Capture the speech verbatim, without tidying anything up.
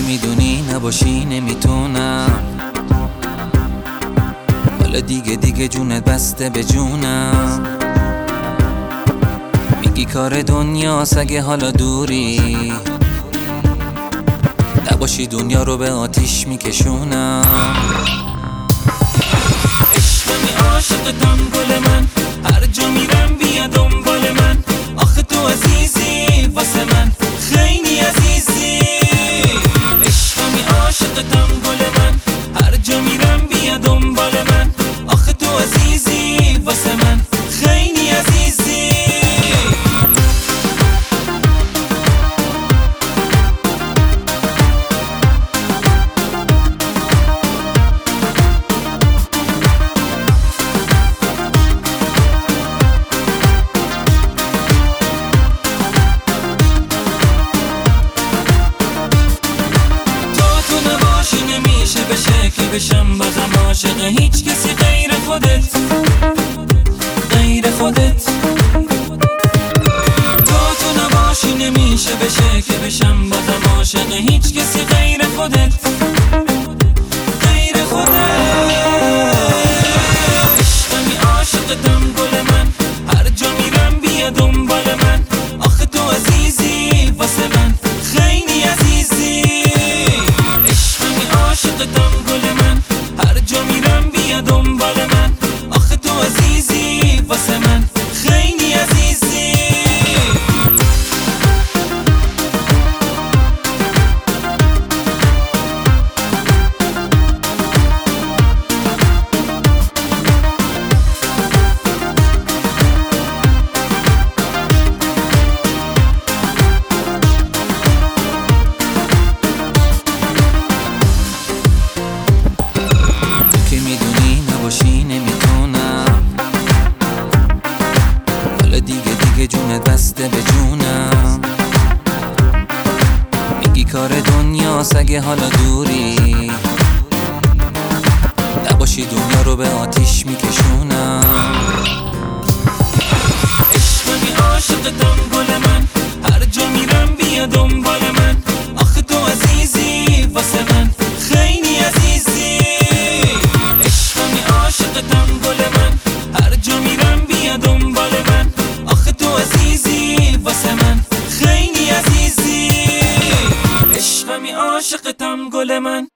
میدونی نباشی نمیتونم، حالا دیگه دیگه جونت بسته به جونم. میگی کار دنیاست اگه حالا دوری، نباشی دنیا رو به آتیش میکشونم. عشقمی عاشقتم گل من، هر جا میرم بیا دنبال من. آخه تو عزیزی واسه من، خیلی عزیزی. عشقمی عاشقتم گل من، هر جا میرم بیا دنبال من. آخه تو عزیزی واسه من، خیلی عزیزی. بشه که بشم بازم عاشق هیچ کسی غیر خودت، غیر خودت. تو تو نباشی نمیشه بشه که بشم بازم عاشق هیچ کسی غیر خودت، غیر خودت. عشقمی عاشقتم گل من، هر جا میرم بیا دنبال من. آخه تو عزیزی واسه من، خیلی عزیزی. عاشقتم گل من، هر جا میرم بیا دنبال من. آخه تو عزیزی واسه من، خیلی عزیزی. جونت بسته به جونم. میگی کار دنیاست اگه حالا دوری، نباشی دنیا رو به آتیش میکشونم. عشقمی عاشقتم گل من، هر جا میرم بیا دنبال من. آخه تو عزیزی واسه من، خیلی عزیزی. عشقمی عاشقتم گل من، هر جا میرم بیا دنبال من. آخه تو عزیزی واسه من، خیلی عزیزی. عشقمی عاشقتم گل من.